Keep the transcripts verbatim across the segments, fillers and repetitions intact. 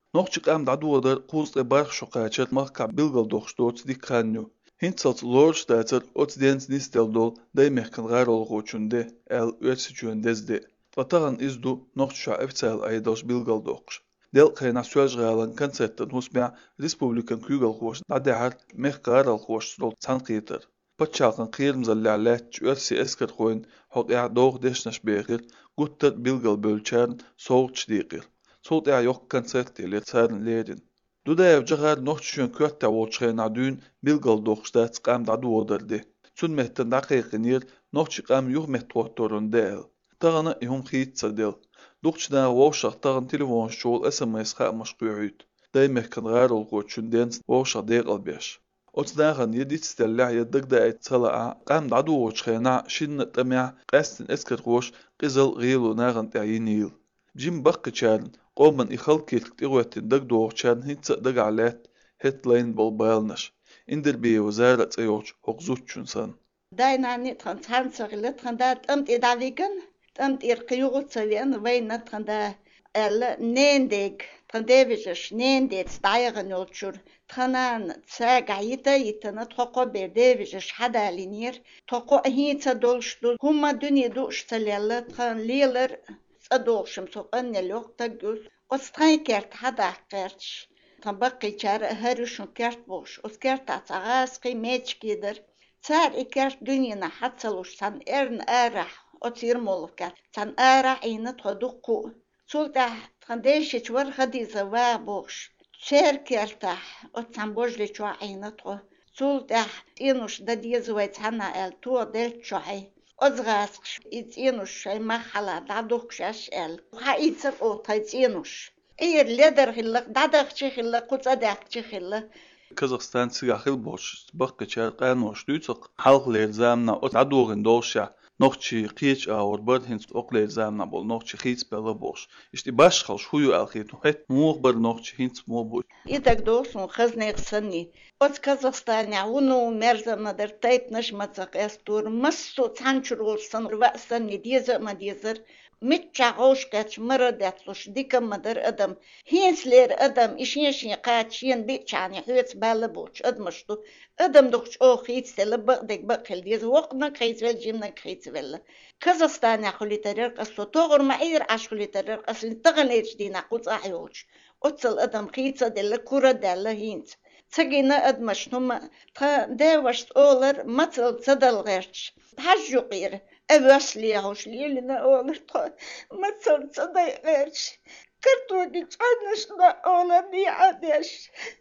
Noqçi qam dadu odar quzqe barq şoqaçet mahka bilgal doqşdoç dikkanyu. Hintsalt lorç dacer ots dens nistel dol day mehkan garol goçunde el üetsi çüendezde. Vatağan izdu noqçuşa eftsel aydaş bilgal doqş. Del qeyna söz galan konsertten husmya Respublikan kügal qoş nadehar meh garol qoş dol sanqiter. Paçaqan qiyirmzallallat üetsi esker qoyun hoqya doğ deşnaş beğir guttat bilgal bölçern soğuç diqir. Solt ya yok koncert diler sarın lerin. Duda evcagar noqçuşun kötte olçayna dün bilgal doqşda qam dadu odardı. Sun mehten daqiqinir noqçi qam yuh mehtotorun del. Tağana ihum xitsa del. Duqçda woşaq tağın telefon şol S M S xamaş quyut. Day mehkan garol qoçun dens woşaq deqal beş. Otsdağın yedit stella yadık da etsala qam dadu olçayna şinna tamya qastin esker qoş qizil qilu nağın tayinil. Jim baqqıçarın قومن إخال كيلك تغوتين دق دوغشان هيتسا دق علات هيتلاين بالبالنش إندر بي وزارة أيوش حقزوت شنسان دايناني تخن تخنسغلة تخن دا تمت إداليغن تمت إرقيوغو تسلين وين تخن دا ألا نينديك تخن ديفيجش نينديت ستايغن يولشور تخنان تساق عيتا يتنا تخوكو بير ديفيجش حدا لينير تخوكو هيتسا دولش دول هما دنيا دوش تسليلا تخن ليلر أدوشم سوقن نلوق تجوز قصتي كرت هذا كرتش تبقي شار هرشون كرت بوش وسكرت عصاص قيمتش كدر صار إكرت دنيا حتصلوش سان إرن أرح أتصير مولكر سان أرح عينة تدقو سولتا تنديش تور خدي زوا بوش شير كرتح أتصام بوجلي شو عينة تو سولتا إنوش ددي زويت هنا ال تو دل شوي أزغاسش إتينوش شيء ما خلا دادوكشاش ال خايتر أو تايتينوش إير لدر خلا دادخش خلا قصة دخش خلا Kazakistan sigahil boş baqqıçar qanoş düçük halq lerzamna ot adogin doşa noqçi qiç awr bad hins oqler zamna bol noqçi qiç bela boş işte baş xal şuyu alxit het muğbar noqçi hins mo bu إتك دوسون خزنة سني أت كازاخستان يعونو مرزنا در تايت نشمتك أستور مسو تانشرول سن رأسن ديزر ما ديزر متشا غوش كاتش مرة داتلوش ديكا مدر أدم هينسلير أدم إشينشين قاتشين بيتشاني حويت بالبوش أدمشتو أدم دوش أو خيت سلا بقدك بقل ديز وقنا خيت ول جيمنا خيت ولا كازاخستان يخلي ترير قصو توغر ما إير عشخلي ترير قصو تغنيش دينا قوز أحيوش أتصل أدم خيتة دل كورة دل هينت تجينا أدمش نما تا داوشت أولر مثل تصدل غيرش تحجو غير أبوسلي هوش ليلنا أولر تا مثل تصدل غيرش كرتوني تعنش نا أولر دي عادش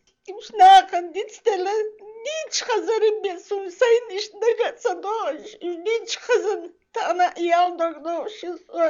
مش ناقن دي تستلا ديش خزرين بيسون ساينش نغا صدوش ديش خزن تانا إيال دغدوش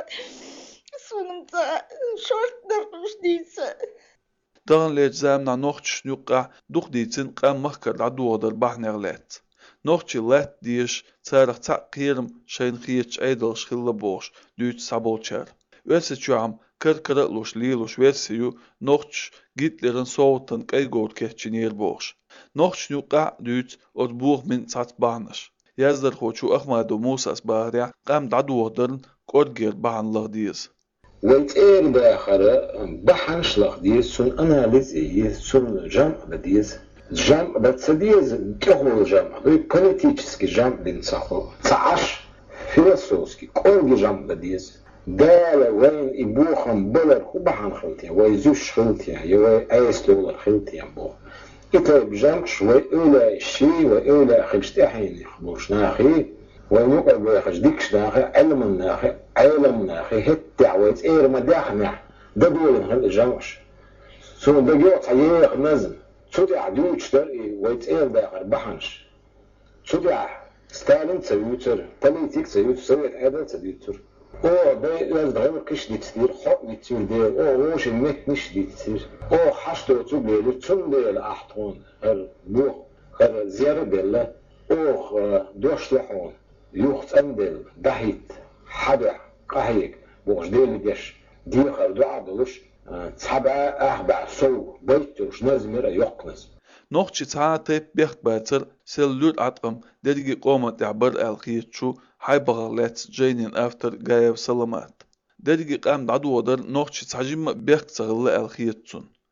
sonunda short dörtmüş değilse. Dağın lejzamna noqçuş nuqqa duq diysin qam mahkar adu odar bahnerlet. Noqçi let diyiş tsaraq tsaq qirim şeyin qiyiç aydal şkhilla boş düç sabolçar. Verse çuam kır kıra luş liluş versiyu noqç gitlerin soğutan qaygor keçinir boş. Noqç nuqqa düç od buğ min sat bahnaş. Yazdar xoçu Ahmadu Musas bahriya qam dadu odarın qodgir bahanlıq diyiz. والتقير بآخرة بحنش لق ديز سن أناليز إيه سن جمع بديز جمع بتصديز كهو جمع بي политический جمع بنصحو تعش فيلسوفسكي كونجي جمع بديز دالة وين إبوخم بلر هو بحن خلتيا ويزوش خلتيا يوي أيس لولر خلتيا بوخ إتا بجمع شوي أولا الشي وأولا خلشتي حين يخبوش ناخي ونوقع بيخش ديكش ناخي علم ناخي علم ناخي هتع ويتقير مداخنع ده دول هل جمعش سو ده جوع حييق نزم سودع دوش ترقي ويتقير داخر بحنش سودع ستالين تسويتر بوليتيك تسويتر سويت عدل تسويتر او ده يزد غير كش دي تسير حق دي تسير دير او روش المك نش دي تسير او حشتو تسوق دير تسون دير احطون هر بوخ هر زيارة دير او دوش لحون يوخت أندل دهيت حدا قهيك بوش ديل ديش ديخر دعادلوش تسحبع أحبع سو بيتوش نزميرا يقنز Noqçi taatep bek batır sellül atqam dergi qomat ya'bar alqiyatçu haybağalat jaynin after gayev salamat. Dergi qam dadu odar noqçi tajim bek tsagılı alqiyatsun.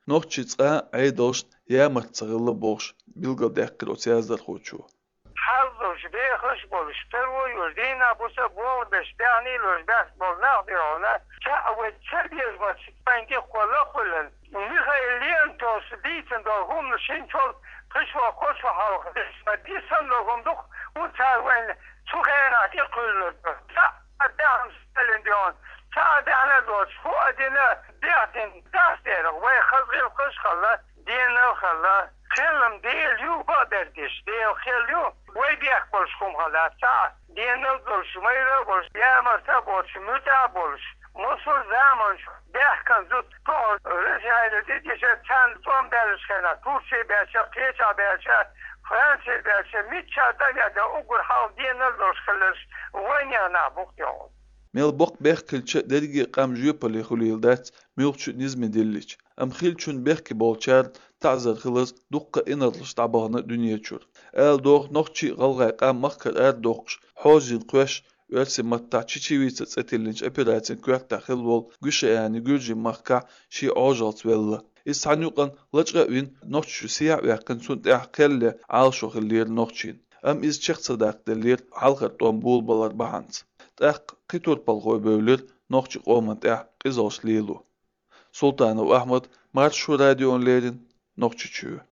Nohçitsa aydolş yamart sağılı boş. Bilgal dekkil o siyazlar hoçu. حظش به خوش بولشتر و یوردینا بوسه بول بشتانی لوش بس بول نقدرونه که او چه بیز ما سپنگی خولا خولن میخایلین توس دیتن دا هم نشین چول قش و خوش و حلق دست دیسن لغم دخ و تاوین چو خیراتی قلن تا ادام سلن دیان تا ادانا دوش خو ادینا دیاتن دست دیرق وی خزغیل قش خلا دینل خلا خیلم دیل یو با دردش دیل خیل یو وی بیاک بولش خم خلا تا دینل بولش میره بولش یا مرتا بولش متا بولش مصر زمان شد بیاک کن زود کار رسیده دیشه چند توم برش کنه ترسی برشه پیچا برشه فرانسی برشه میچه داده اوگر حال دینل بولش خلش وی نیا نبوخت یاد Mel bok bekilçe dergi qam jüpali xulildat milçu nizmi dilliç. Am xilçun bekki bolçar ta'zar xılız duqqa inarlış tabağına dünya çur. El doğ noqçi qalğay qam makkar er doğş hozin qöş ölsi matta çiçivitsa tsetillinç operasiyon kökta xil bol güşe yani gürji makka şi ojalt vella. Is hanuqan lachqa win noqçu siya yaqin sun taqelle al şu xillir noqçin. Am iz çiqsadaq delir halqar ton bulbalar bahans. Taq qitur palgoy bölür noqçi qomat taq qizos lilu. Sultanov Ahmet Marşu radyo onlerin noqçuçu.